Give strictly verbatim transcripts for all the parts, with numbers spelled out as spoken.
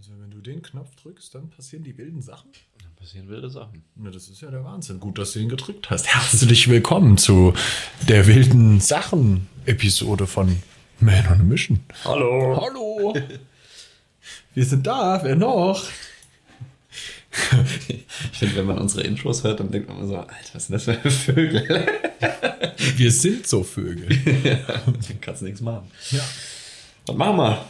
Also wenn du den Knopf drückst, dann passieren die wilden Sachen? Dann passieren wilde Sachen. Na, das ist ja der Wahnsinn. Gut, dass du ihn gedrückt hast. Herzlich willkommen zu der wilden Sachen-Episode von Man on a Mission. Hallo. Hallo. Wir sind da. Wer noch? Ich finde, wenn man unsere Intros hört, dann denkt man immer so, Alter, was sind das für Vögel? Wir sind so Vögel. Ja, dann kannst du nichts machen. Ja. Was machen wir?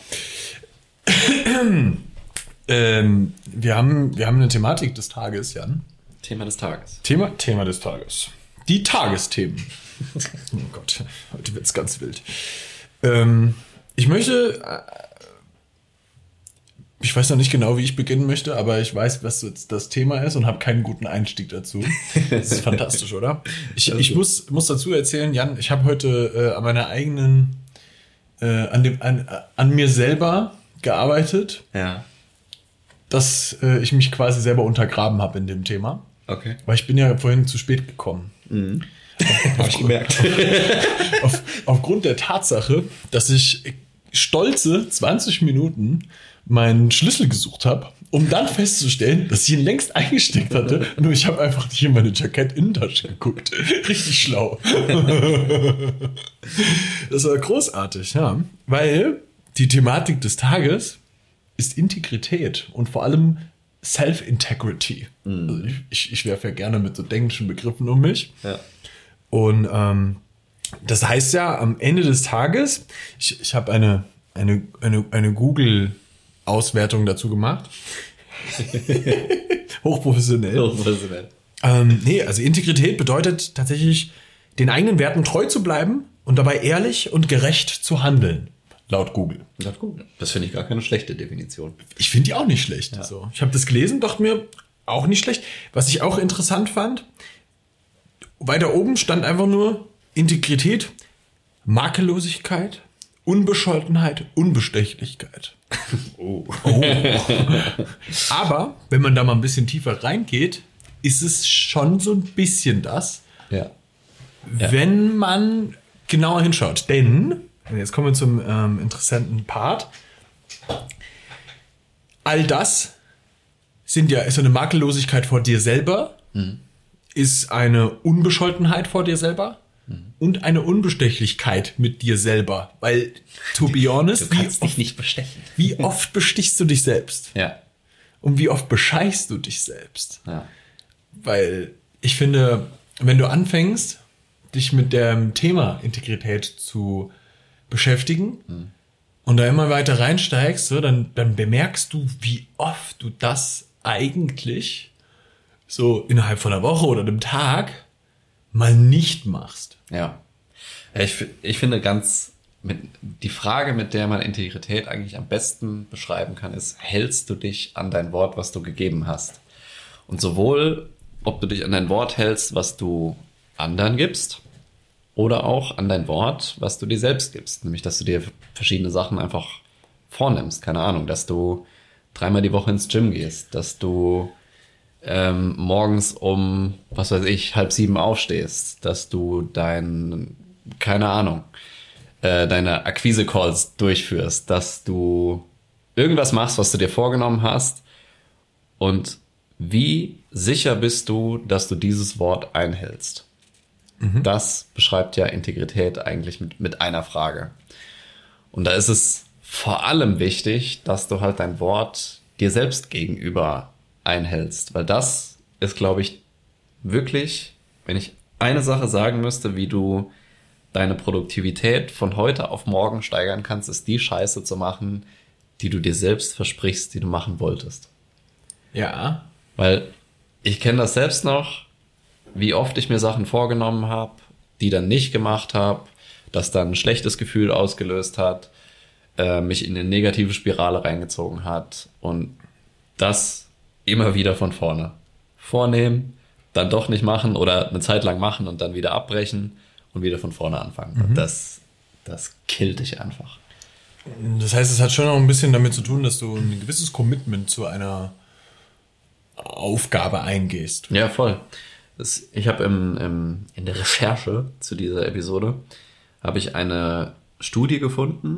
ähm, wir, haben, wir haben eine Thematik des Tages, Jan. Thema des Tages. Thema, Thema des Tages. Die Tagesthemen. Oh Gott, heute wird's ganz wild. Ähm, ich möchte... Äh, Ich weiß noch nicht genau, wie ich beginnen möchte, aber ich weiß, was jetzt das Thema ist und habe keinen guten Einstieg dazu. Das ist fantastisch, oder? Ich, ich muss, muss dazu erzählen, Jan, ich habe heute äh, an meiner eigenen, äh, an, dem, an, an mir selber gearbeitet, Ja. dass äh, ich mich quasi selber untergraben habe in dem Thema. Okay. Weil ich bin ja vorhin zu spät gekommen. Mhm. Habe ich gemerkt. Auf, aufgrund der Tatsache, dass ich stolze zwanzig Minuten meinen Schlüssel gesucht habe, um dann festzustellen, dass ich ihn längst eingesteckt hatte. Nur ich habe einfach nicht in meine Jackett-Innentasche geguckt. Richtig schlau. Das war großartig, ja. Weil die Thematik des Tages ist Integrität und vor allem Self-Integrity. Mhm. Also ich, ich, ich werfe ja gerne mit so englischen Begriffen um mich. Ja. Und ähm, das heißt ja, am Ende des Tages, ich, ich habe eine, eine, eine, eine Google-Auswertung dazu gemacht. Hochprofessionell. Hochprofessionell. Ähm, nee, also Integrität bedeutet tatsächlich, den eigenen Werten treu zu bleiben und dabei ehrlich und gerecht zu handeln. Laut Google. Laut Google. Das finde ich gar keine schlechte Definition. Ich finde die auch nicht schlecht. Ja. So. Ich habe das gelesen, dachte mir, auch nicht schlecht. Was ich auch interessant fand, weiter oben stand einfach nur Integrität, Makellosigkeit, Unbescholtenheit, Unbestechlichkeit. Oh. Oh. Aber wenn man da mal ein bisschen tiefer reingeht, ist es schon so ein bisschen das, Ja. Ja. wenn man genauer hinschaut. Denn, jetzt kommen wir zum ähm, interessanten Part, all das sind ja, ist eine Makellosigkeit vor dir selber, mhm. ist eine Unbescholtenheit vor dir selber mhm. und eine Unbestechlichkeit mit dir selber. Weil, to be honest, Du kannst wie, dich nicht bestechen. wie oft bestichst du dich selbst? Ja. Und wie oft bescheißt du dich selbst? Ja. Weil ich finde, wenn du anfängst, dich mit dem Thema Integrität zu beschäftigen mhm. und da immer weiter reinsteigst, so, dann, dann bemerkst du, wie oft du das eigentlich so innerhalb von einer Woche oder einem Tag mal nicht machst. Ja. Ja, ich, f- ich finde ganz, mit, die Frage, mit der man Integrität eigentlich am besten beschreiben kann, ist, hältst du dich an dein Wort, was du gegeben hast? Und sowohl, ob du dich an dein Wort hältst, was du anderen gibst, oder auch an dein Wort, was du dir selbst gibst. Nämlich, dass du dir verschiedene Sachen einfach vornimmst. Keine Ahnung, dass du dreimal die Woche ins Gym gehst, dass du ähm, morgens um, was weiß ich, halb sieben aufstehst, dass du dein, keine Ahnung, äh, deine Akquise-Calls durchführst, dass du irgendwas machst, was du dir vorgenommen hast. Und wie sicher bist du, dass du dieses Wort einhältst? Mhm. Das beschreibt ja Integrität eigentlich mit, mit einer Frage. Und da ist es vor allem wichtig, dass du halt dein Wort dir selbst gegenüber einhältst. Weil das ist, glaube ich, wirklich, wenn ich eine Sache sagen müsste, wie du deine Produktivität von heute auf morgen steigern kannst, ist die Scheiße zu machen, die du dir selbst versprichst, die du machen wolltest. Ja. Weil ich kenne das selbst noch, wie oft ich mir Sachen vorgenommen habe, die dann nicht gemacht habe, das dann ein schlechtes Gefühl ausgelöst hat, äh, mich in eine negative Spirale reingezogen hat und das immer wieder von vorne. Vornehmen, dann doch nicht machen oder eine Zeit lang machen und dann wieder abbrechen und wieder von vorne anfangen. Mhm. Das, das killt dich einfach. Das heißt, es hat schon auch ein bisschen damit zu tun, dass du ein gewisses Commitment zu einer Aufgabe eingehst. Ja, voll. Das, ich habe im, im, in der Recherche zu dieser Episode habe ich eine Studie gefunden,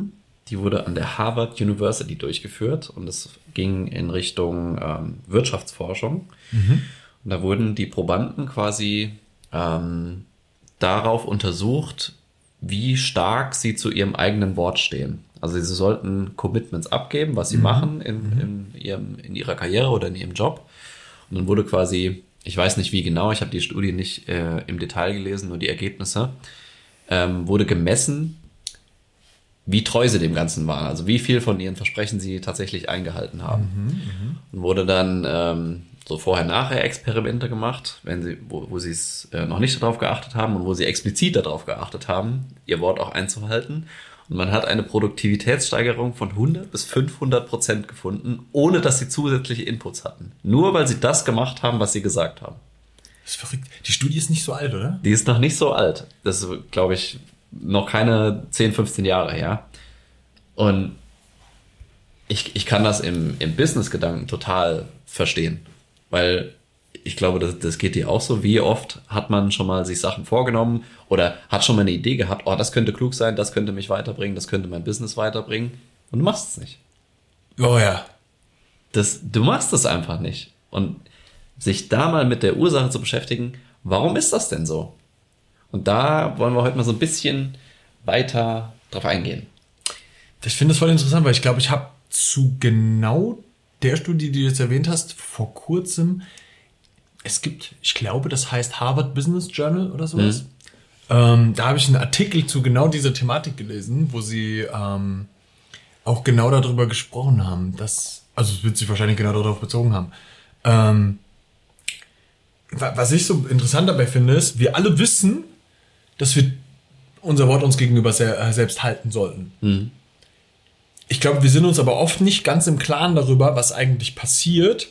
die wurde an der Harvard University durchgeführt und es ging in Richtung ähm, Wirtschaftsforschung. Mhm. Und da wurden die Probanden quasi ähm, darauf untersucht, wie stark sie zu ihrem eigenen Wort stehen. Also sie sollten Commitments abgeben, was sie Mhm. machen in, in, ihrem, in ihrer Karriere oder in ihrem Job. Und dann wurde quasi, ich weiß nicht wie genau, ich habe die Studie nicht äh, im Detail gelesen, nur die Ergebnisse, ähm, wurde gemessen, wie treu sie dem Ganzen waren. Also wie viel von ihren Versprechen sie tatsächlich eingehalten haben. Mhm. Und wurde dann ähm, so Vorher-Nachher-Experimente gemacht, wenn sie, wo, wo sie es äh, noch nicht darauf geachtet haben und wo sie explizit darauf geachtet haben, ihr Wort auch einzuhalten. Und man hat eine Produktivitätssteigerung von hundert bis fünfhundert Prozent gefunden, ohne dass sie zusätzliche Inputs hatten. Nur weil sie das gemacht haben, was sie gesagt haben. Das ist verrückt. Die Studie ist nicht so alt, oder? Die ist noch nicht so alt. Das ist, glaube ich, noch keine zehn, fünfzehn Jahre her. Und ich, ich kann das im, im Business-Gedanken total verstehen. Weil ich glaube, das, das geht dir auch so. Wie oft hat man schon mal sich Sachen vorgenommen oder hat schon mal eine Idee gehabt, oh, das könnte klug sein, das könnte mich weiterbringen, das könnte mein Business weiterbringen. Und du machst es nicht. Oh ja. Das, du machst es einfach nicht. Und sich da mal mit der Ursache zu beschäftigen, warum ist das denn so? Und da wollen wir heute mal so ein bisschen weiter drauf eingehen. Ich finde das voll interessant, weil ich glaube, ich habe zu genau der Studie, die du jetzt erwähnt hast, vor kurzem, es gibt, ich glaube, das heißt Harvard Business Journal oder sowas. Mhm. Ähm, da habe ich einen Artikel zu genau dieser Thematik gelesen, wo sie ähm, auch genau darüber gesprochen haben, dass, also es wird sich wahrscheinlich genau darauf bezogen haben. Ähm, was ich so interessant dabei finde, ist, wir alle wissen, dass wir unser Wort uns gegenüber sehr, selbst halten sollten. Mhm. Ich glaube, wir sind uns aber oft nicht ganz im Klaren darüber, was eigentlich passiert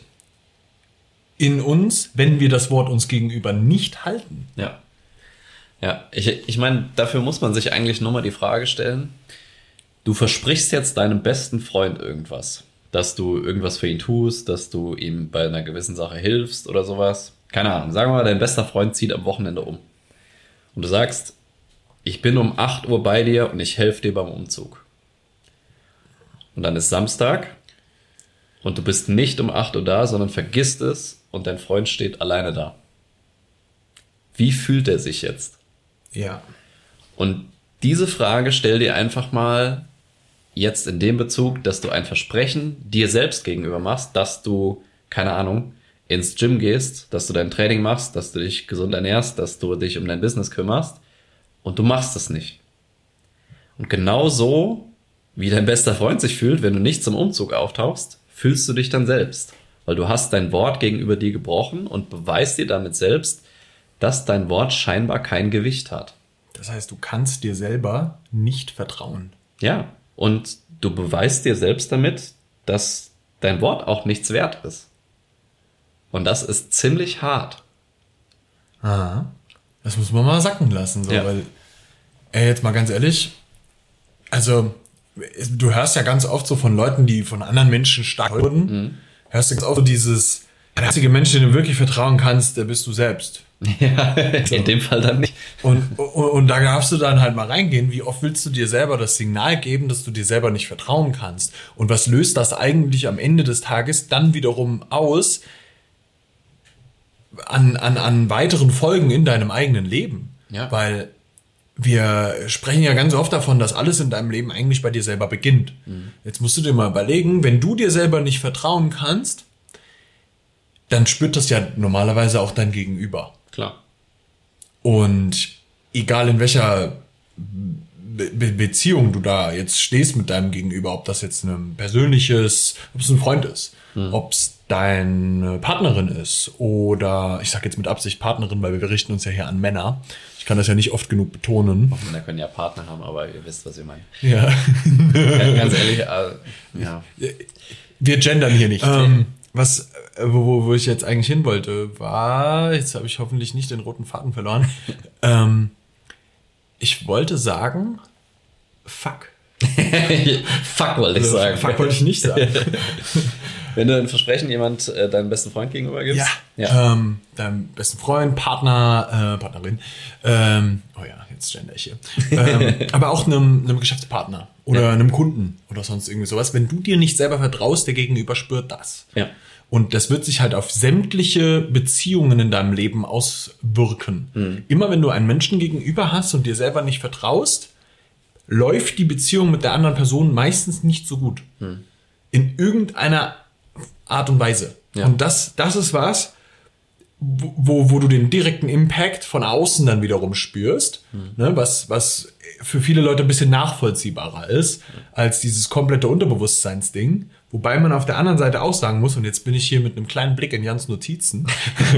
in uns, wenn wir das Wort uns gegenüber nicht halten. Ja. Ja, ich, ich meine, dafür muss man sich eigentlich nur mal die Frage stellen, du versprichst jetzt deinem besten Freund irgendwas, dass du irgendwas für ihn tust, dass du ihm bei einer gewissen Sache hilfst oder sowas. Keine Ahnung, sagen wir mal, dein bester Freund zieht am Wochenende um. Und du sagst, ich bin um acht Uhr bei dir und ich helfe dir beim Umzug. Und dann ist Samstag und du bist nicht um acht Uhr da, sondern vergisst es und dein Freund steht alleine da. Wie fühlt er sich jetzt? Ja. Und diese Frage stell dir einfach mal jetzt in dem Bezug, dass du ein Versprechen dir selbst gegenüber machst, dass du, keine Ahnung, ins Gym gehst, dass du dein Training machst, dass du dich gesund ernährst, dass du dich um dein Business kümmerst und du machst es nicht. Und genau so, wie dein bester Freund sich fühlt, wenn du nicht zum Umzug auftauchst, fühlst du dich dann selbst. Weil du hast dein Wort gegenüber dir gebrochen und beweist dir damit selbst, dass dein Wort scheinbar kein Gewicht hat. Das heißt, du kannst dir selber nicht vertrauen. Ja, und du beweist dir selbst damit, dass dein Wort auch nichts wert ist. Und das ist ziemlich hart. Aha. Das muss man mal sacken lassen. So, ja. Weil, ey, jetzt mal ganz ehrlich, also du hörst ja ganz oft so von Leuten, die von anderen Menschen stark wurden, mhm. hörst du ganz oft so dieses, der einzige Mensch, den du wirklich vertrauen kannst, der bist du selbst. Ja, so. In dem Fall dann nicht. Und, und, und da darfst du dann halt mal reingehen, wie oft willst du dir selber das Signal geben, dass du dir selber nicht vertrauen kannst? Und was löst das eigentlich am Ende des Tages dann wiederum aus an, an, an weiteren Folgen in deinem eigenen Leben? Ja. Weil wir sprechen ja ganz oft davon, dass alles in deinem Leben eigentlich bei dir selber beginnt. Mhm. Jetzt musst du dir mal überlegen, wenn du dir selber nicht vertrauen kannst, dann spürt das ja normalerweise auch dein Gegenüber. Klar. Und egal in welcher Be- Beziehung du da jetzt stehst mit deinem Gegenüber, ob das jetzt ein persönliches, ob es ein Freund ist, mhm. ob es deine Partnerin ist oder, ich sage jetzt mit Absicht Partnerin, weil wir richten uns ja hier an Männer. Ich kann das ja nicht oft genug betonen. Männer können ja Partner haben, aber ihr wisst, was ich meine. Ja. ja ganz ehrlich, äh, ja. Wir gendern hier nicht. Ähm, was, wo, wo ich jetzt eigentlich hin wollte, war, jetzt habe ich hoffentlich nicht den roten Faden verloren. ähm, ich wollte sagen, fuck. Fuck wollte ich sagen. Fuck wollte ich nicht sagen. Wenn du ein Versprechen jemand äh, deinem besten Freund gegenüber gibst. Ja, ja. Ähm, deinem besten Freund, Partner, äh, Partnerin. Ähm, oh ja, jetzt gender ich hier. ähm, aber auch einem, einem Geschäftspartner. oder Ja. einem Kunden oder sonst irgendwie sowas. Wenn du dir nicht selber vertraust, der Gegenüber spürt das. Ja. Und das wird sich halt auf sämtliche Beziehungen in deinem Leben auswirken. Mhm. Immer wenn du einen Menschen gegenüber hast und dir selber nicht vertraust, läuft die Beziehung mit der anderen Person meistens nicht so gut. Mhm. In irgendeiner Art und Weise. Ja. Und das, das ist was, wo, wo du den direkten Impact von außen dann wiederum spürst, Mhm. ne, was, was für viele Leute ein bisschen nachvollziehbarer ist, als dieses komplette Unterbewusstseinsding. Wobei man auf der anderen Seite auch sagen muss, und jetzt bin ich hier mit einem kleinen Blick in Jans Notizen,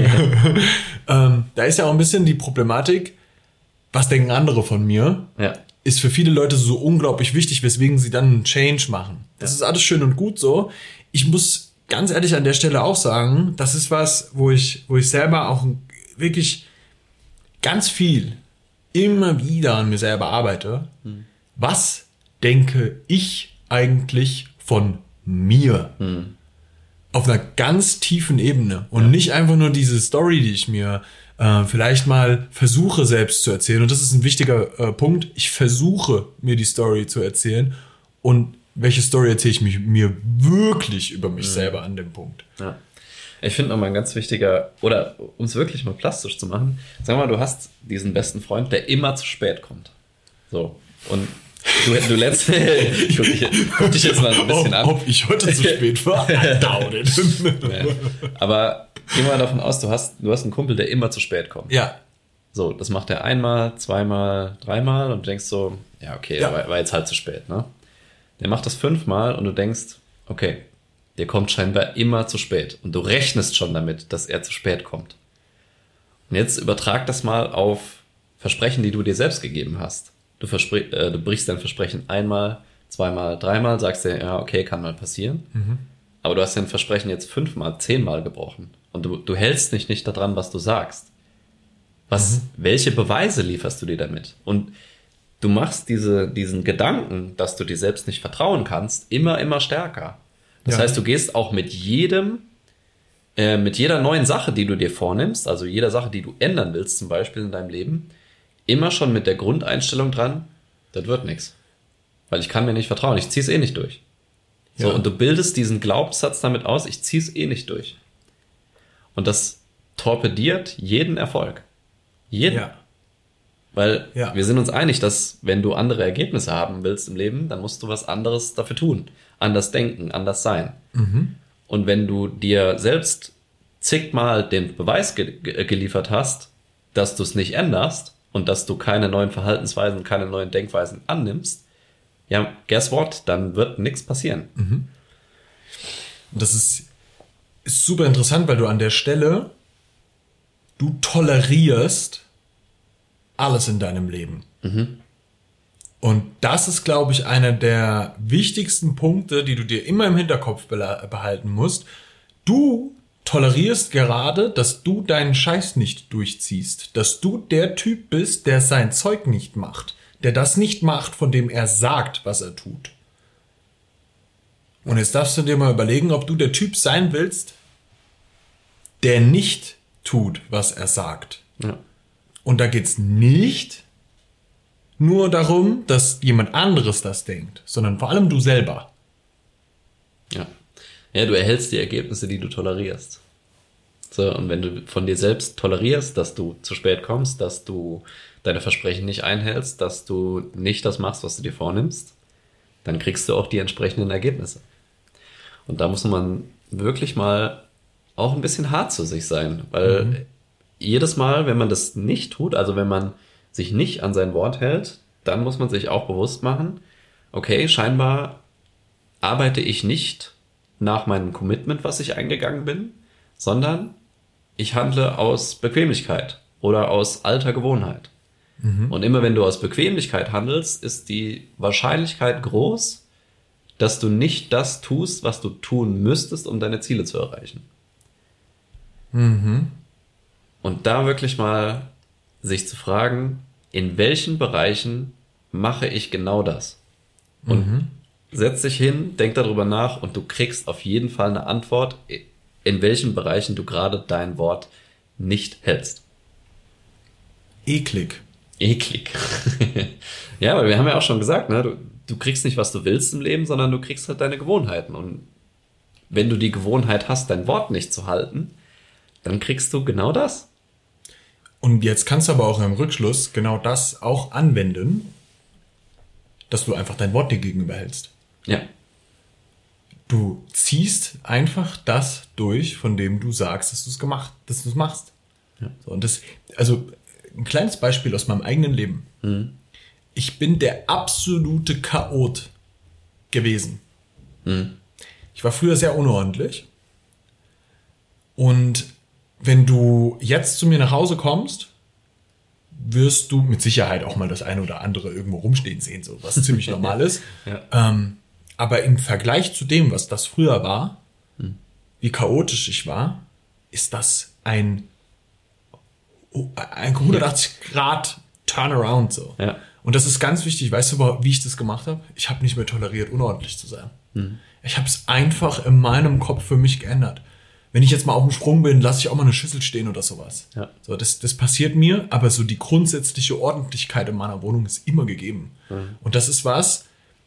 ähm, da ist ja auch ein bisschen die Problematik, was denken andere von mir, Ja. ist für viele Leute so unglaublich wichtig, weswegen sie dann einen Change machen. Das ist alles schön und gut so. Ich muss ganz ehrlich an der Stelle auch sagen, das ist was, wo ich, wo ich selber auch wirklich ganz viel immer wieder an mir selber arbeite. Hm. Was denke ich eigentlich von mir? Hm. Auf einer ganz tiefen Ebene und ja. nicht einfach nur diese Story, die ich mir äh, vielleicht mal versuche selbst zu erzählen. Und das ist ein wichtiger äh, Punkt. Ich versuche mir die Story zu erzählen und welche Story erzähle ich mich, mir wirklich über mich mhm. selber an dem Punkt. Ja. Ich finde nochmal ein ganz wichtiger, oder um es wirklich mal plastisch zu machen, sag mal, du hast diesen besten Freund, der immer zu spät kommt. So. Und du, du letzt, ich guck dich, guck dich jetzt mal ein bisschen an. Ob ich heute zu spät war? I doubt it. Ja. Aber geh mal davon aus, du hast, du hast einen Kumpel, der immer zu spät kommt. Ja. So, das macht er einmal, zweimal, dreimal und du denkst so, ja, okay, ja. War, war jetzt halt zu spät, ne? Der macht das fünfmal und du denkst, okay, der kommt scheinbar immer zu spät. Und du rechnest schon damit, dass er zu spät kommt. Und jetzt übertrag das mal auf Versprechen, die du dir selbst gegeben hast. Du, verspr- äh, du brichst dein Versprechen einmal, zweimal, dreimal, sagst dir, ja, okay, kann mal passieren. Mhm. Aber du hast dein Versprechen jetzt fünfmal, zehnmal gebrochen. Und du, du hältst dich nicht daran, was du sagst. Was, mhm. Welche Beweise lieferst du dir damit? Und du machst diese, diesen Gedanken, dass du dir selbst nicht vertrauen kannst, immer, immer stärker. Das ja. heißt, du gehst auch mit jedem, äh, mit jeder neuen Sache, die du dir vornimmst, also jeder Sache, die du ändern willst, zum Beispiel in deinem Leben, immer schon mit der Grundeinstellung dran, das wird nichts. Weil ich kann mir nicht vertrauen, ich zieh's eh nicht durch. So, ja. Und du bildest diesen Glaubenssatz damit aus, ich zieh's eh nicht durch. Und das torpediert jeden Erfolg. Jeden. Ja. Weil ja. wir sind uns einig, dass wenn du andere Ergebnisse haben willst im Leben, dann musst du was anderes dafür tun. Anders denken, anders sein. Mhm. Und wenn du dir selbst zigmal den Beweis ge- ge- geliefert hast, dass du es nicht änderst und dass du keine neuen Verhaltensweisen, keine neuen Denkweisen annimmst, ja, guess what? Dann wird nichts passieren. Mhm. Das ist, ist super interessant, weil du an der Stelle, du tolerierst alles in deinem Leben. Mhm. Und das ist, glaube ich, einer der wichtigsten Punkte, die du dir immer im Hinterkopf behalten musst. Du tolerierst gerade, dass du deinen Scheiß nicht durchziehst. Dass du der Typ bist, der sein Zeug nicht macht. Der das nicht macht, von dem er sagt, was er tut. Und jetzt darfst du dir mal überlegen, ob du der Typ sein willst, der nicht tut, was er sagt. Ja. Und da geht's nicht nur darum, dass jemand anderes das denkt, sondern vor allem du selber. Ja. Ja, du erhältst die Ergebnisse, die du tolerierst. So, und wenn du von dir selbst tolerierst, dass du zu spät kommst, dass du deine Versprechen nicht einhältst, dass du nicht das machst, was du dir vornimmst, dann kriegst du auch die entsprechenden Ergebnisse. Und da muss man wirklich mal auch ein bisschen hart zu sich sein, weil mhm. jedes Mal, wenn man das nicht tut, also wenn man sich nicht an sein Wort hält, dann muss man sich auch bewusst machen, okay, scheinbar arbeite ich nicht nach meinem Commitment, was ich eingegangen bin, sondern ich handle aus Bequemlichkeit oder aus alter Gewohnheit. Mhm. Und immer wenn du aus Bequemlichkeit handelst, ist die Wahrscheinlichkeit groß, dass du nicht das tust, was du tun müsstest, um deine Ziele zu erreichen. Mhm. Und da wirklich mal sich zu fragen, in welchen Bereichen mache ich genau das? Und mhm. setz dich hin, denk darüber nach und du kriegst auf jeden Fall eine Antwort, in welchen Bereichen du gerade dein Wort nicht hältst. Eklig. Eklig. Ja, weil wir haben ja auch schon gesagt, ne, du, du kriegst nicht, was du willst im Leben, sondern du kriegst halt deine Gewohnheiten. Und wenn du die Gewohnheit hast, dein Wort nicht zu halten, dann kriegst du genau das. Und jetzt kannst du aber auch im Rückschluss genau das auch anwenden, dass du einfach dein Wort dir gegenüber hältst. Ja. Du ziehst einfach das durch, von dem du sagst, dass du es gemacht, dass du es machst. Ja. So, und das, also ein kleines Beispiel aus meinem eigenen Leben. Mhm. Ich bin der absolute Chaot gewesen. Mhm. Ich war früher sehr unordentlich. Und wenn du jetzt zu mir nach Hause kommst, wirst du mit Sicherheit auch mal das eine oder andere irgendwo rumstehen sehen, so was ziemlich normal ist. Ja. Ähm, aber im Vergleich zu dem, was das früher war, hm. wie chaotisch ich war, ist das ein, ein hundertachtzig Grad Turnaround so. Ja. Und das ist ganz wichtig. Weißt du, wie ich das gemacht habe? Ich habe nicht mehr toleriert, unordentlich zu sein. Hm. Ich habe es einfach in meinem Kopf für mich geändert. Wenn ich jetzt mal auf dem Sprung bin, lasse ich auch mal eine Schüssel stehen oder sowas. Ja. So, das, das passiert mir, aber so die grundsätzliche Ordentlichkeit in meiner Wohnung ist immer gegeben. Mhm. Und das ist was,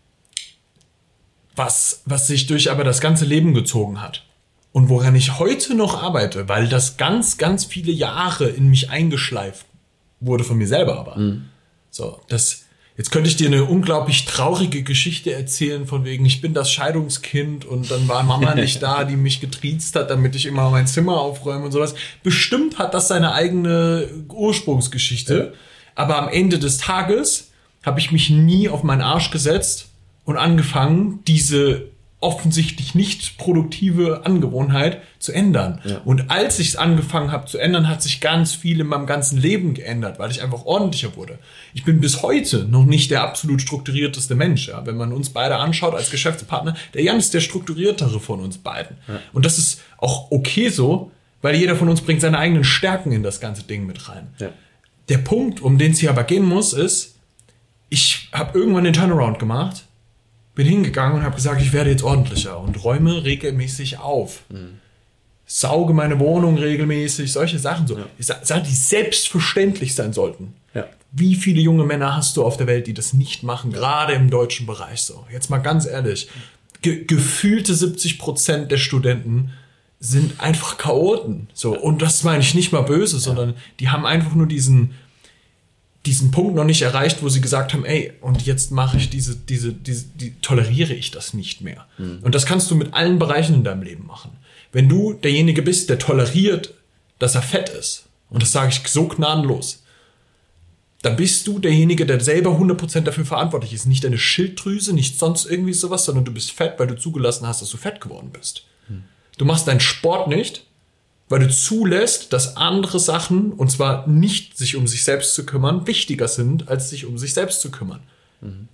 was, was sich durch aber das ganze Leben gezogen hat. Und woran ich heute noch arbeite, weil das ganz, ganz viele Jahre in mich eingeschleift wurde von mir selber aber. Mhm. So, das, jetzt könnte ich dir eine unglaublich traurige Geschichte erzählen, von wegen, ich bin das Scheidungskind und dann war Mama nicht da, die mich getriezt hat, damit ich immer mein Zimmer aufräume und sowas. Bestimmt hat das seine eigene Ursprungsgeschichte, aber am Ende des Tages habe ich mich nie auf meinen Arsch gesetzt und angefangen, diese offensichtlich nicht produktive Angewohnheit zu ändern. Ja. Und als ich es angefangen habe zu ändern, hat sich ganz viel in meinem ganzen Leben geändert, weil ich einfach ordentlicher wurde. Ich bin bis heute noch nicht der absolut strukturierteste Mensch. Ja? Wenn man uns beide anschaut als Geschäftspartner, der Jan ist der strukturiertere von uns beiden. Ja. Und das ist auch okay so, weil jeder von uns bringt seine eigenen Stärken in das ganze Ding mit rein. Ja. Der Punkt, um den es hier aber gehen muss, ist, ich habe irgendwann den Turnaround gemacht, bin hingegangen und habe gesagt, ich werde jetzt ordentlicher und räume regelmäßig auf. Mhm. Sauge meine Wohnung regelmäßig, solche Sachen so. Ja. Sachen, die selbstverständlich sein sollten. Ja. Wie viele junge Männer hast du auf der Welt, die das nicht machen, gerade im deutschen Bereich so? Jetzt mal ganz ehrlich, ge- gefühlte siebzig Prozent der Studenten sind einfach Chaoten. So. Und das meine ich nicht mal böse, ja. sondern die haben einfach nur diesen diesen Punkt noch nicht erreicht, wo sie gesagt haben, ey, und jetzt mache ich diese, diese, diese, die, toleriere ich das nicht mehr. Mhm. Und das kannst du mit allen Bereichen in deinem Leben machen. Wenn du derjenige bist, der toleriert, dass er fett ist, und das sage ich so gnadenlos, dann bist du derjenige, der selber hundert Prozent dafür verantwortlich ist. Nicht deine Schilddrüse, nicht sonst irgendwie sowas, sondern du bist fett, weil du zugelassen hast, dass du fett geworden bist. Mhm. Du machst deinen Sport nicht, weil du zulässt, dass andere Sachen, und zwar nicht sich um sich selbst zu kümmern, wichtiger sind, als sich um sich selbst zu kümmern. Mhm.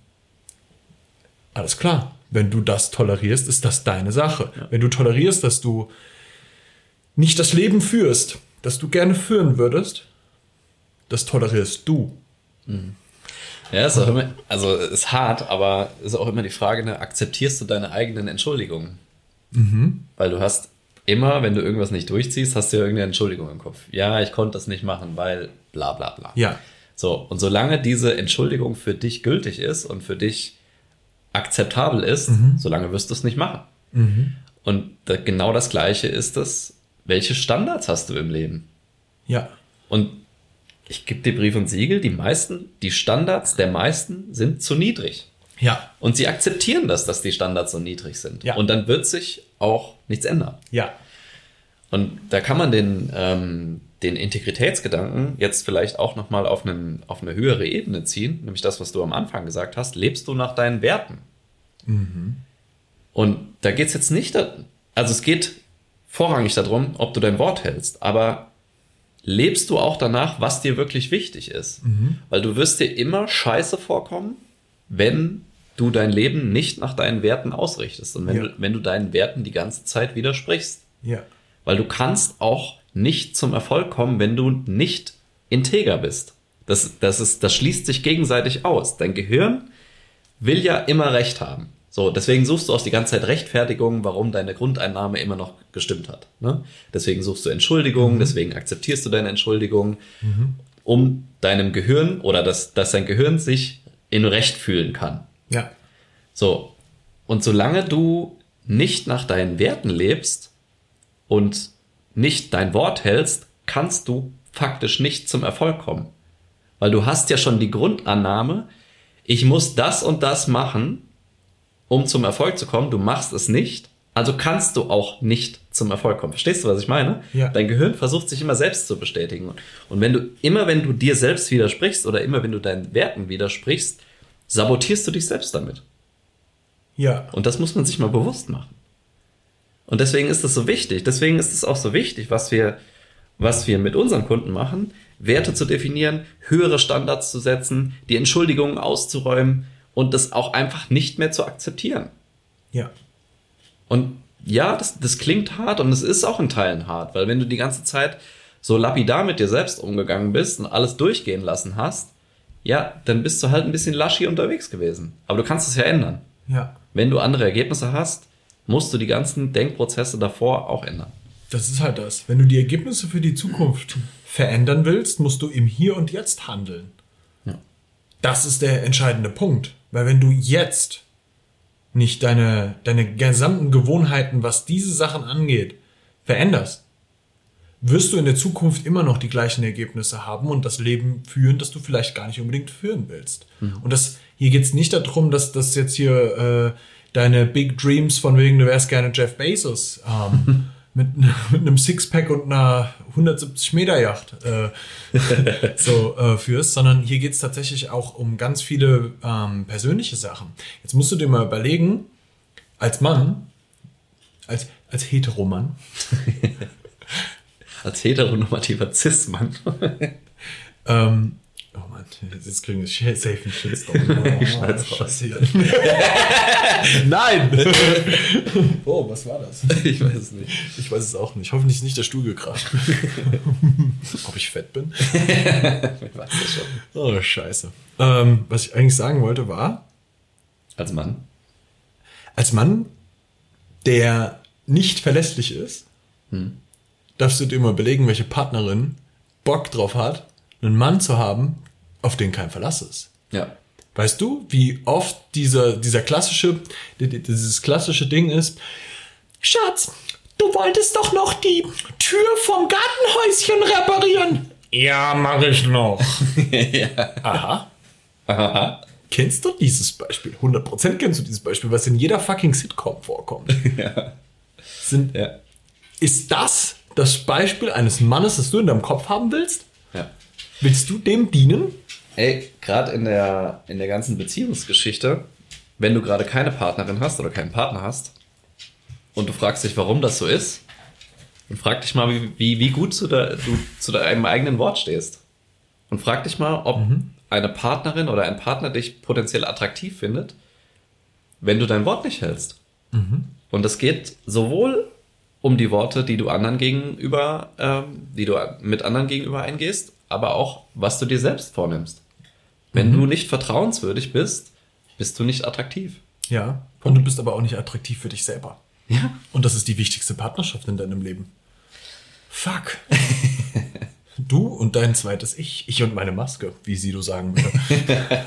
Alles klar. Wenn du das tolerierst, ist das deine Sache. Ja. Wenn du tolerierst, dass du nicht das Leben führst, das du gerne führen würdest, das tolerierst du. Mhm. Ja, ist auch immer, also ist hart, aber ist auch immer die Frage, ne, akzeptierst du deine eigenen Entschuldigungen? Mhm. Weil du hast immer, wenn du irgendwas nicht durchziehst, hast du ja irgendeine Entschuldigung im Kopf. Ja, ich konnte das nicht machen, weil bla bla bla. Ja. So, und solange diese Entschuldigung für dich gültig ist und für dich akzeptabel ist, mhm. solange wirst du es nicht machen. Mhm. Und da, genau das Gleiche ist es, welche Standards hast du im Leben? Ja. Und ich gebe dir Brief und Siegel, die meisten, die Standards der meisten sind zu niedrig. Ja. Und sie akzeptieren das, dass die Standards so niedrig sind. Ja. Und dann wird sich auch nichts ändern. Ja. Und da kann man den, ähm, den Integritätsgedanken jetzt vielleicht auch nochmal auf, auf eine höhere Ebene ziehen, nämlich das, was du am Anfang gesagt hast, lebst du nach deinen Werten? Mhm. Und da geht es jetzt nicht, also es geht vorrangig darum, ob du dein Wort hältst, aber lebst du auch danach, was dir wirklich wichtig ist? Mhm. Weil du wirst dir immer scheiße vorkommen, wenn du dein Leben nicht nach deinen Werten ausrichtest und wenn, ja. du, wenn du deinen Werten die ganze Zeit widersprichst. Ja. Weil du kannst auch nicht zum Erfolg kommen, wenn du nicht integer bist. Das, das, ist, das schließt sich gegenseitig aus. Dein Gehirn will ja immer Recht haben. So, deswegen suchst du auch die ganze Zeit Rechtfertigungen, warum deine Grundeinnahme immer noch gestimmt hat. Ne? Deswegen suchst du Entschuldigungen, mhm. deswegen akzeptierst du deine Entschuldigungen, mhm. um deinem Gehirn oder dass, dass dein Gehirn sich in Recht fühlen kann. Ja. So. Und solange du nicht nach deinen Werten lebst und nicht dein Wort hältst, kannst du faktisch nicht zum Erfolg kommen. Weil du hast ja schon die Grundannahme, ich muss das und das machen, um zum Erfolg zu kommen. Du machst es nicht, also kannst du auch nicht zum Erfolg kommen. Verstehst du, was ich meine? Ja. Dein Gehirn versucht sich immer selbst zu bestätigen. Und wenn du immer, wenn du dir selbst widersprichst oder immer, wenn du deinen Werten widersprichst, sabotierst du dich selbst damit. Ja. Und das muss man sich mal bewusst machen. Und deswegen ist es so wichtig. Deswegen ist es auch so wichtig, was wir, was wir mit unseren Kunden machen, Werte zu definieren, höhere Standards zu setzen, die Entschuldigungen auszuräumen und das auch einfach nicht mehr zu akzeptieren. Ja. Und ja, das, das klingt hart und es ist auch in Teilen hart, weil wenn du die ganze Zeit so lapidar mit dir selbst umgegangen bist und alles durchgehen lassen hast, ja, dann bist du halt ein bisschen laschi unterwegs gewesen. Aber du kannst es ja ändern. Ja. Wenn du andere Ergebnisse hast, musst du die ganzen Denkprozesse davor auch ändern. Das ist halt das. Wenn du die Ergebnisse für die Zukunft verändern willst, musst du im Hier und Jetzt handeln. Ja. Das ist der entscheidende Punkt. Weil wenn du jetzt nicht deine, deine gesamten Gewohnheiten, was diese Sachen angeht, veränderst, wirst du in der Zukunft immer noch die gleichen Ergebnisse haben und das Leben führen, das du vielleicht gar nicht unbedingt führen willst. Mhm. Und das, hier geht's nicht darum, dass das jetzt hier äh, deine Big Dreams von wegen, du wärst gerne Jeff Bezos ähm, mit, mit einem Sixpack und einer hundertsiebzig Meter Yacht äh, so äh, führst, sondern hier geht's tatsächlich auch um ganz viele ähm, persönliche Sachen. Jetzt musst du dir mal überlegen, als Mann, als, als Heteromann, als heteronormativer Cis-Mann. ähm, oh Mann, jetzt kriegen wir safe einen Shitstorm. Oh, ich schneid's raus. Nein! Oh, was war das? Ich weiß es nicht. Ich weiß es auch nicht. Hoffentlich ist nicht der Stuhl gekracht. Ob ich fett bin? Ich weiß das schon. Oh, scheiße. Ähm, was ich eigentlich sagen wollte war... Als Mann? Als Mann, der nicht verlässlich ist, hm. darfst du dir mal überlegen, welche Partnerin Bock drauf hat, einen Mann zu haben, auf den kein Verlass ist. Ja. Weißt du, wie oft dieser, dieser klassische, dieses klassische Ding ist, Schatz, du wolltest doch noch die Tür vom Gartenhäuschen reparieren. Ja, mach ich noch. Ja. Aha. Aha. Kennst du dieses Beispiel? hundert Prozent kennst du dieses Beispiel, was in jeder fucking Sitcom vorkommt. Ja. Sind, ja. Ist das das Beispiel eines Mannes, das du in deinem Kopf haben willst? Ja. Willst du dem dienen? Ey, gerade in der, in der ganzen Beziehungsgeschichte, wenn du gerade keine Partnerin hast oder keinen Partner hast und du fragst dich, warum das so ist, dann frag dich mal, wie, wie, wie gut zu der, du zu deinem eigenen Wort stehst. Und frag dich mal, ob mhm. eine Partnerin oder ein Partner dich potenziell attraktiv findet, wenn du dein Wort nicht hältst. Mhm. Und das geht sowohl um die Worte, die du anderen gegenüber, ähm, die du mit anderen gegenüber eingehst, aber auch, was du dir selbst vornimmst. Wenn mhm. du nicht vertrauenswürdig bist, bist du nicht attraktiv. Ja, und du bist aber auch nicht attraktiv für dich selber. Ja. Und das ist die wichtigste Partnerschaft in deinem Leben. Fuck. Du und dein zweites Ich. Ich und meine Maske, wie Sido sagen würde.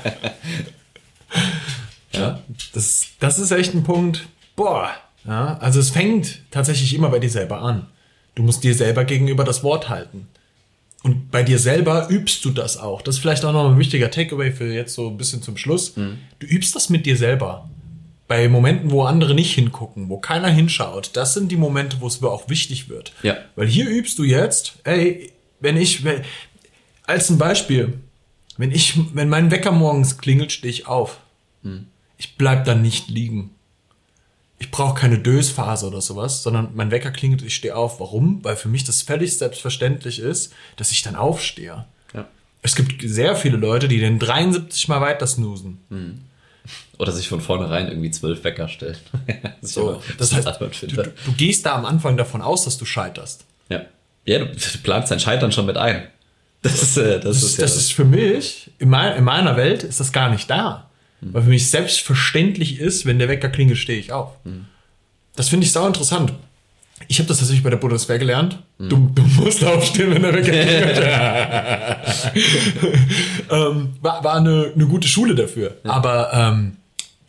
Ja, das, das ist echt ein Punkt. Boah. Ja, also es fängt tatsächlich immer bei dir selber an. Du musst dir selber gegenüber das Wort halten. Und bei dir selber übst du das auch. Das ist vielleicht auch noch ein wichtiger Takeaway für jetzt so ein bisschen zum Schluss. Mhm. Du übst das mit dir selber. Bei Momenten, wo andere nicht hingucken, wo keiner hinschaut, das sind die Momente, wo es auch wichtig wird. Ja. Weil hier übst du jetzt, ey, wenn ich, wenn, als ein Beispiel, wenn ich, wenn mein Wecker morgens klingelt, stehe ich auf. Mhm. Ich bleib dann nicht liegen. Ich brauche keine Dösphase oder sowas, sondern mein Wecker klingelt, ich stehe auf. Warum? Weil für mich das völlig selbstverständlich ist, dass ich dann aufstehe. Ja. Es gibt sehr viele Leute, die den dreiundsiebzig Mal weiter snoosen. Mhm. Oder sich von vornherein irgendwie zwölf Wecker stellen. das so, das heißt, du, du, du gehst da am Anfang davon aus, dass du scheiterst. Ja, ja, du, du planst dein Scheitern schon mit ein. Das ist, äh, das, das, ist, das ja ist für mich, in, mein, in meiner Welt ist das gar nicht da. Mhm. Weil für mich selbstverständlich ist, wenn der Wecker klingelt, stehe ich auf. Mhm. Das finde ich sau interessant. Ich habe das tatsächlich bei der Bundeswehr gelernt. Mhm. Du, du musst aufstehen, wenn der Wecker klingelt. ähm, war war eine, eine gute Schule dafür. Ja. Aber ähm,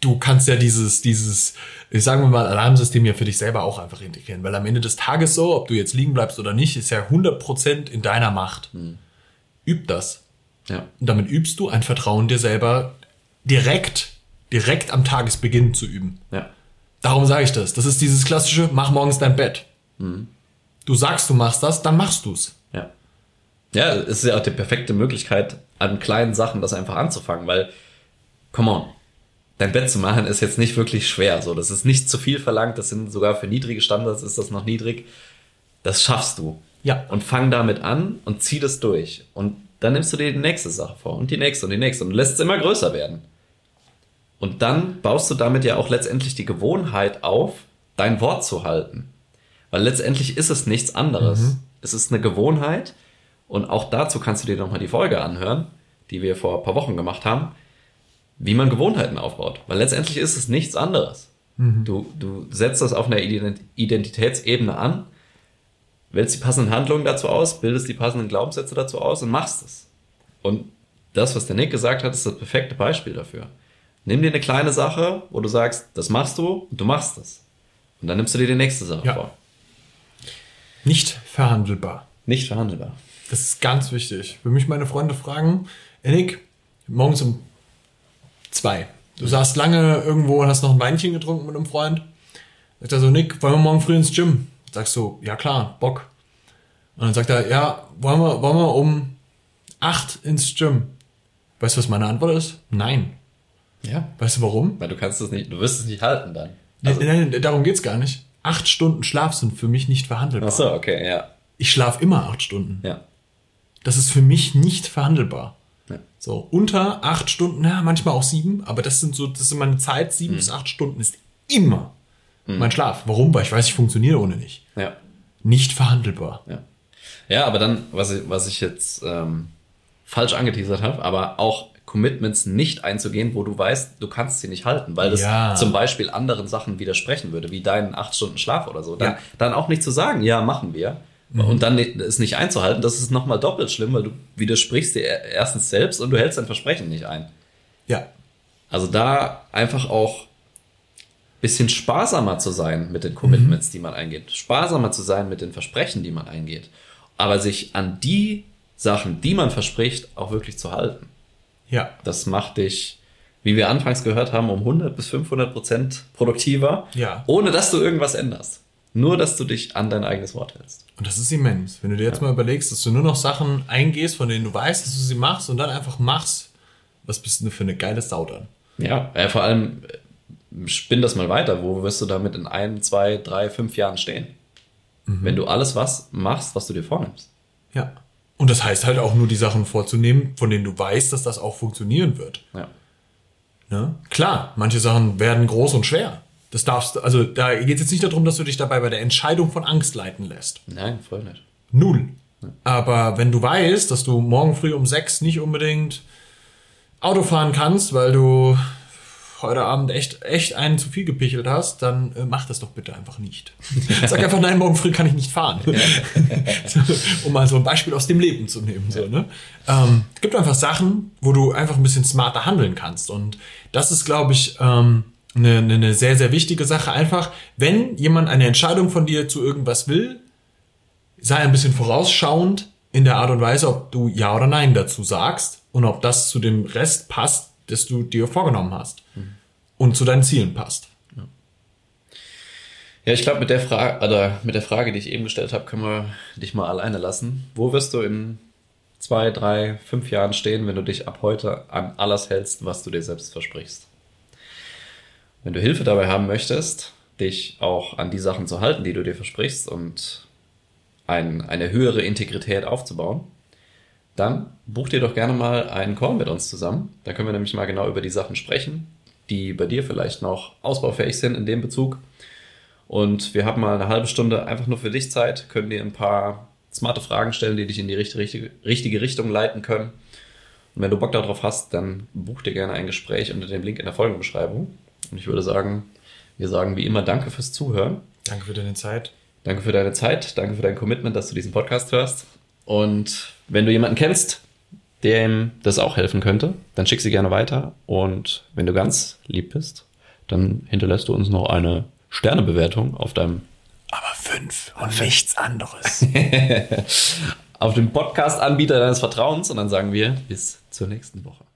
du kannst ja dieses, dieses, ich sagen wir mal, Alarmsystem ja für dich selber auch einfach integrieren. Weil am Ende des Tages so, ob du jetzt liegen bleibst oder nicht, ist ja hundert Prozent in deiner Macht. Hm. Üb das. Ja. Und damit übst du ein Vertrauen dir selber direkt, direkt am Tagesbeginn zu üben. Ja. Darum sage ich das. Das ist dieses klassische, mach morgens dein Bett. Hm. Du sagst, du machst das, dann machst du's. Ja. Ja, es ist ja auch die perfekte Möglichkeit, an kleinen Sachen das einfach anzufangen, weil, come on, dein Bett zu machen ist jetzt nicht wirklich schwer. So, das ist nicht zu viel verlangt, das sind sogar für niedrige Standards ist das noch niedrig. Das schaffst du. Ja. Und fang damit an und zieh das durch. Und dann nimmst du dir die nächste Sache vor und die nächste und die nächste und lässt es immer größer werden. Und dann baust du damit ja auch letztendlich die Gewohnheit auf, dein Wort zu halten. Weil letztendlich ist es nichts anderes. Mhm. Es ist eine Gewohnheit und auch dazu kannst du dir nochmal die Folge anhören, die wir vor ein paar Wochen gemacht haben, wie man Gewohnheiten aufbaut. Weil letztendlich ist es nichts anderes. Mhm. Du, du setzt das auf einer Identitätsebene an, wählst die passenden Handlungen dazu aus, bildest die passenden Glaubenssätze dazu aus und machst es. Und das, was der Nick gesagt hat, ist das perfekte Beispiel dafür. Nimm dir eine kleine Sache, wo du sagst, das machst du und du machst es. Und dann nimmst du dir die nächste Sache ja. vor. Nicht verhandelbar. Nicht verhandelbar. Das ist ganz wichtig. Wenn mich meine Freunde fragen, hey Nick, morgens um zwei. Du saßt lange irgendwo und hast noch ein Weinchen getrunken mit einem Freund. Sagt er so, Nick, wollen wir morgen früh ins Gym? Sagst du, ja klar, Bock. Und dann sagt er, ja, wollen wir, wollen wir um acht ins Gym? Weißt du, was meine Antwort ist? Nein. Ja. Weißt du warum? Weil du kannst es nicht, du wirst es nicht halten dann. Also, nein, nein, darum geht's gar nicht. Acht Stunden Schlaf sind für mich nicht verhandelbar. Ach so, okay, ja. Ich schlafe immer acht Stunden. Ja. Das ist für mich nicht verhandelbar. Ja. So, unter acht Stunden, ja, manchmal auch sieben, aber das sind so, das ist meine Zeit, sieben mhm. bis acht Stunden ist immer mhm. mein Schlaf. Warum? Weil ich weiß, ich funktioniere ohne nicht. Ja. Nicht verhandelbar. Ja. Ja, aber dann, was ich, was ich jetzt ähm, falsch angeteasert habe, aber auch Commitments nicht einzugehen, wo du weißt, du kannst sie nicht halten, weil das ja. zum Beispiel anderen Sachen widersprechen würde, wie deinen acht Stunden Schlaf oder so. Dann, ja. dann auch nicht zu sagen, ja, machen wir. Mhm. Und dann es nicht einzuhalten, das ist nochmal doppelt schlimm, weil du widersprichst dir erstens selbst und du hältst dein Versprechen nicht ein. Ja. Also da einfach auch ein bisschen sparsamer zu sein mit den Commitments, mhm. die man eingeht. Sparsamer zu sein mit den Versprechen, die man eingeht. Aber sich an die Sachen, die man verspricht, auch wirklich zu halten. Ja. Das macht dich, wie wir anfangs gehört haben, um hundert bis fünfhundert Prozent produktiver, ja. ohne dass du irgendwas änderst. Nur, dass du dich an dein eigenes Wort hältst. Und das ist immens. Wenn du dir jetzt ja. mal überlegst, dass du nur noch Sachen eingehst, von denen du weißt, dass du sie machst und dann einfach machst, was bist du für eine geile Sau dann? Ja, ja, vor allem spinn das mal weiter. Wo wirst du damit in ein, zwei, drei, fünf Jahren stehen? Mhm. Wenn du alles was machst, was du dir vornimmst. Ja. Und das heißt halt auch nur, die Sachen vorzunehmen, von denen du weißt, dass das auch funktionieren wird. Ja. Ne? Klar, manche Sachen werden groß und schwer. Das darfst du, also da geht es jetzt nicht darum, dass du dich dabei bei der Entscheidung von Angst leiten lässt. Nein, voll nicht. Null. Ja. Aber wenn du weißt, dass du morgen früh um sechs nicht unbedingt Auto fahren kannst, weil du heute Abend echt, echt einen zu viel gepichelt hast, dann äh, mach das doch bitte einfach nicht. Sag einfach, nein, morgen früh kann ich nicht fahren. so, um mal so ein Beispiel aus dem Leben zu nehmen. So, ne? ähm, es gibt einfach Sachen, wo du einfach ein bisschen smarter handeln kannst. Und das ist, glaube ich, ähm, eine, eine sehr, sehr wichtige Sache. Einfach, wenn jemand eine Entscheidung von dir zu irgendwas will, sei ein bisschen vorausschauend in der Art und Weise, ob du Ja oder Nein dazu sagst und ob das zu dem Rest passt, das du dir vorgenommen hast mhm. und zu deinen Zielen passt. Ja, ja ich glaube, mit der Frage, oder mit der Frage, die ich eben gestellt habe, können wir dich mal alleine lassen. Wo wirst du in zwei, drei, fünf Jahren stehen, wenn du dich ab heute an alles hältst, was du dir selbst versprichst? Wenn du Hilfe dabei haben möchtest, dich auch an die Sachen zu halten, die du dir versprichst und ein, eine höhere Integrität aufzubauen, dann buch dir doch gerne mal einen Call mit uns zusammen. Da können wir nämlich mal genau über die Sachen sprechen, die bei dir vielleicht noch ausbaufähig sind in dem Bezug. Und wir haben mal eine halbe Stunde einfach nur für dich Zeit, können dir ein paar smarte Fragen stellen, die dich in die richtige, richtige, richtige Richtung leiten können. Und wenn du Bock darauf hast, dann buch dir gerne ein Gespräch unter dem Link in der Folgenbeschreibung. Und ich würde sagen, wir sagen wie immer Danke fürs Zuhören. Danke für deine Zeit. Danke für deine Zeit, danke für dein Commitment, dass du diesen Podcast hörst. Und wenn du jemanden kennst, dem das auch helfen könnte, dann schick sie gerne weiter. Und wenn du ganz lieb bist, dann hinterlässt du uns noch eine Sternebewertung auf deinem Aber fünf und nichts anderes. auf dem Podcast-Anbieter deines Vertrauens und dann sagen wir bis zur nächsten Woche.